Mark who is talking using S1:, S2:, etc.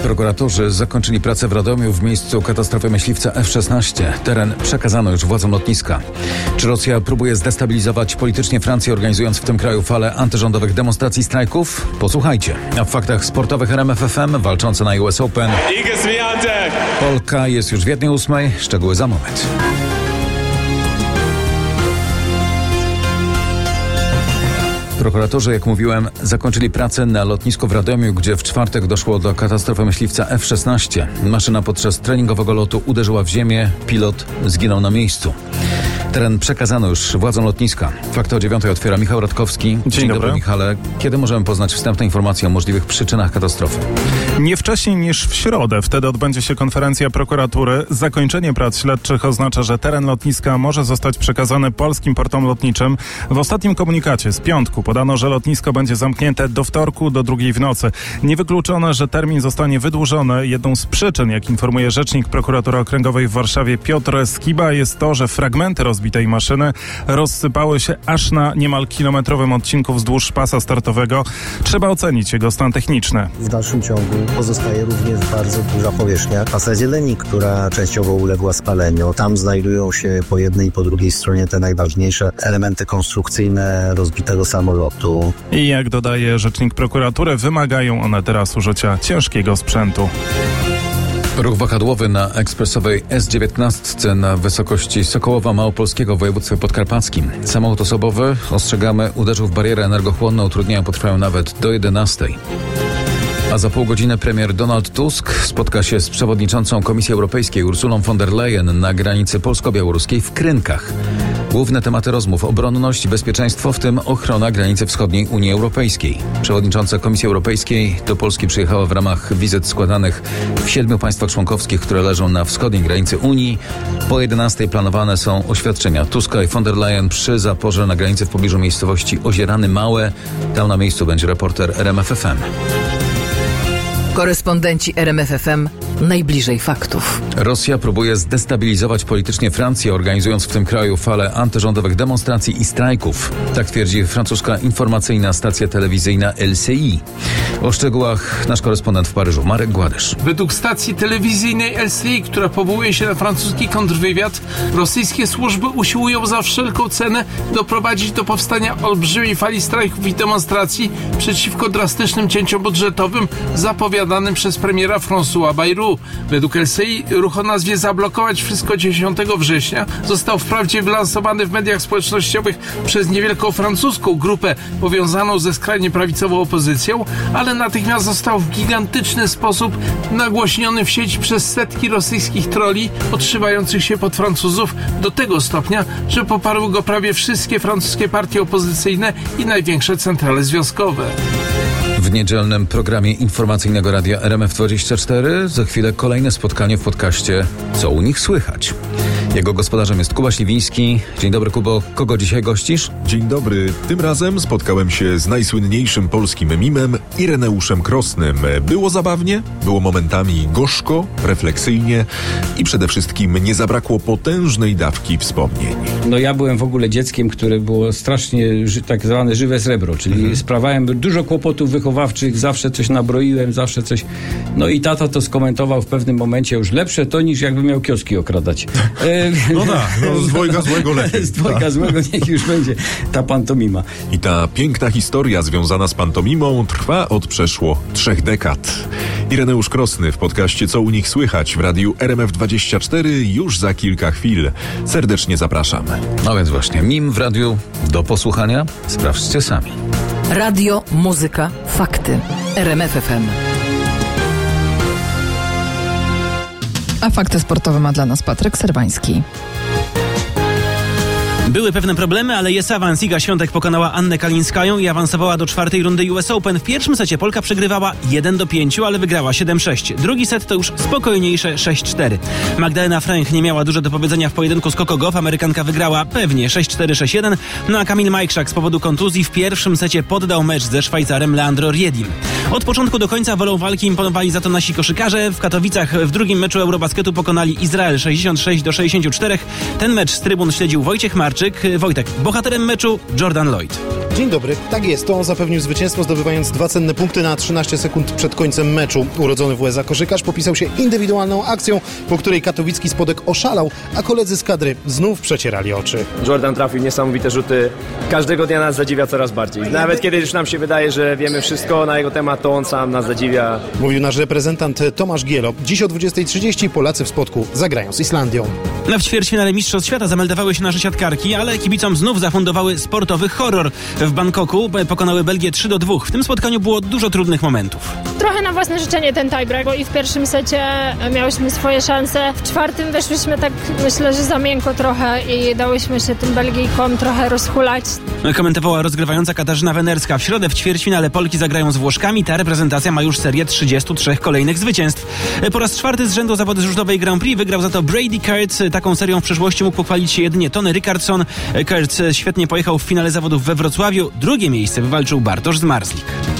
S1: Prokuratorzy zakończyli pracę w Radomiu w miejscu katastrofy myśliwca F-16. Teren przekazano już władzom lotniska. Czy Rosja próbuje zdestabilizować politycznie Francję, organizując w tym kraju falę antyrządowych demonstracji, strajków? Posłuchajcie. A w faktach sportowych RMF FM walczące na US Open. Polka jest już w 1:08. Szczegóły za moment. Prokuratorzy, jak mówiłem, zakończyli pracę na lotnisku w Radomiu, gdzie w czwartek doszło do katastrofy myśliwca F-16. Maszyna podczas treningowego lotu uderzyła w ziemię, pilot zginął na miejscu. Teren przekazano już władzom lotniska. Fakty o 9:00 otwiera Michał Radkowski.
S2: Dzień dobry,
S1: Michale. Kiedy możemy poznać wstępne informacje o możliwych przyczynach katastrofy?
S2: Nie wcześniej niż w środę. Wtedy odbędzie się konferencja prokuratury. Zakończenie prac śledczych oznacza, że teren lotniska może zostać przekazany polskim portom lotniczym. W ostatnim komunikacie z piątku podano, że lotnisko będzie zamknięte do wtorku do 2:00 w nocy. Niewykluczone, że termin zostanie wydłużony. Jedną z przyczyn, jak informuje rzecznik prokuratury okręgowej w Warszawie Piotr Skiba, jest to, że fragmenty rozbitej maszyny rozsypały się aż na niemal kilometrowym odcinku wzdłuż pasa startowego. Trzeba ocenić jego stan techniczny.
S3: W dalszym ciągu pozostaje również bardzo duża powierzchnia pasa zieleni, która częściowo uległa spaleniu. Tam znajdują się po jednej i po drugiej stronie te najważniejsze elementy konstrukcyjne rozbitego samolotu.
S2: I jak dodaje rzecznik prokuratury, wymagają one teraz użycia ciężkiego sprzętu.
S1: Ruch wahadłowy na ekspresowej S19 na wysokości Sokołowa Małopolskiego w województwie podkarpackim. Samochód osobowy, ostrzegamy, uderzył w barierę energochłonną. Utrudnienia potrwają nawet do 11:00. A za pół godziny premier Donald Tusk spotka się z przewodniczącą Komisji Europejskiej Ursulą von der Leyen na granicy polsko-białoruskiej w Krynkach. Główne tematy rozmów: obronność, bezpieczeństwo, w tym ochrona granicy wschodniej Unii Europejskiej. Przewodnicząca Komisji Europejskiej do Polski przyjechała w ramach wizyt składanych w 7 państwach członkowskich, które leżą na wschodniej granicy Unii. Po 11:00 planowane są oświadczenia Tuska i von der Leyen przy zaporze na granicy w pobliżu miejscowości Ozierany Małe. Tam na miejscu będzie reporter RMF FM.
S4: Korespondenci RMF FM najbliżej faktów.
S1: Rosja próbuje zdestabilizować politycznie Francję, organizując w tym kraju falę antyrządowych demonstracji i strajków. Tak twierdzi francuska informacyjna stacja telewizyjna LCI. O szczegółach nasz korespondent w Paryżu, Marek Gładysz.
S5: Według stacji telewizyjnej LCI, która powołuje się na francuski kontrwywiad, rosyjskie służby usiłują za wszelką cenę doprowadzić do powstania olbrzymiej fali strajków i demonstracji przeciwko drastycznym cięciom budżetowym zapowiadanym przez premiera François Bayrou. Według LCI ruch o nazwie Zablokować Wszystko 10 września został wprawdzie wylansowany w mediach społecznościowych przez niewielką francuską grupę powiązaną ze skrajnie prawicową opozycją, ale natychmiast został w gigantyczny sposób nagłośniony w sieci przez setki rosyjskich troli podszywających się pod Francuzów do tego stopnia, że poparły go prawie wszystkie francuskie partie opozycyjne i największe centrale związkowe.
S1: W niedzielnym programie informacyjnego radia RMF24 za chwilę kolejne spotkanie w podcaście Co u nich słychać. Jego gospodarzem jest Kuba Śliwiński. Dzień dobry, Kubo. Kogo dzisiaj gościsz?
S6: Dzień dobry. Tym razem spotkałem się z najsłynniejszym polskim mimem Ireneuszem Krosnym. Było zabawnie, było momentami gorzko, refleksyjnie i przede wszystkim nie zabrakło potężnej dawki wspomnień.
S7: No ja byłem w ogóle dzieckiem, które było strasznie tak zwane żywe srebro, czyli sprawałem dużo kłopotów wychowawczych, zawsze coś nabroiłem, zawsze coś. No i tata to skomentował w pewnym momencie: już lepsze to niż jakby miał kioski okradać.
S6: No tak, z dwojga złego lepiej.
S7: Z dwojga złego niech już będzie ta pantomima.
S6: I ta piękna historia związana z pantomimą trwa od przeszło 3 dekad. Ireneusz Krosny w podcaście Co u nich słychać w radiu RMF24 już za kilka chwil. Serdecznie zapraszam.
S1: No więc właśnie, mim w radiu do posłuchania. Sprawdźcie sami.
S4: Radio, muzyka, fakty. RMF FM.
S8: A fakty sportowe ma dla nas Patryk Serwański.
S9: Były pewne problemy, ale jest awans. Iga Świątek pokonała Annę Kalińskają i awansowała do 4. rundy US Open. W pierwszym secie Polka przegrywała 1-5, ale wygrała 7-6. Drugi set to już spokojniejsze 6-4. Magdalena Fręch nie miała dużo do powiedzenia w pojedynku z Coco Gauff. Amerykanka wygrała pewnie 6-4, 6-1. No a Kamil Majchrzak z powodu kontuzji w pierwszym secie poddał mecz ze Szwajcarem Leandro Riedim. Od początku do końca wolą walki imponowali za to nasi koszykarze. W Katowicach w drugim meczu Eurobasketu pokonali Izrael 66-64. Ten mecz z trybun śledził Wojciech Marcin. Kowalczyk. Wojtek, bohaterem meczu Jordan Lloyd.
S10: Dzień dobry, tak jest, to on zapewnił zwycięstwo, zdobywając 2 cenne punkty na 13 sekund przed końcem meczu. Urodzony w USA koszykarz popisał się indywidualną akcją, po której katowicki Spodek oszalał, a koledzy z kadry znów przecierali oczy.
S11: Jordan trafił niesamowite rzuty, każdego dnia nas zadziwia coraz bardziej. Nawet kiedy już nam się wydaje, że wiemy wszystko na jego temat, to on sam nas zadziwia.
S10: Mówił nasz reprezentant Tomasz Gielo. Dziś o 20:30 Polacy w Spodku zagrają z Islandią.
S9: W ćwierćfinale Mistrzostw Świata zameldowały się nasze siatkarki, ale kibicom znów zafundowały sportowy horror. W Bangkoku pokonały Belgię 3-2. W tym spotkaniu było dużo trudnych momentów.
S12: Trochę na własne życzenie ten tiebreak, bo i w pierwszym secie miałyśmy swoje szanse. W czwartym weszłyśmy tak, myślę, że za miękko trochę i dałyśmy się tym Belgijkom trochę rozhulać.
S9: Komentowała rozgrywająca Katarzyna Wenerska. W środę w ćwierćfinale Polki zagrają z Włoszkami. Ta reprezentacja ma już serię 33 kolejnych zwycięstw. Po raz 4 z rzędu zawody żużlowej Grand Prix wygrał za to Brady Kurtz. Taką serią w przeszłości mógł pochwalić się jedynie Tony Rickardson. Kurtz świetnie pojechał w finale zawodów we Wrocławiu. Drugie miejsce wywalczył Bartosz Zmarzlik.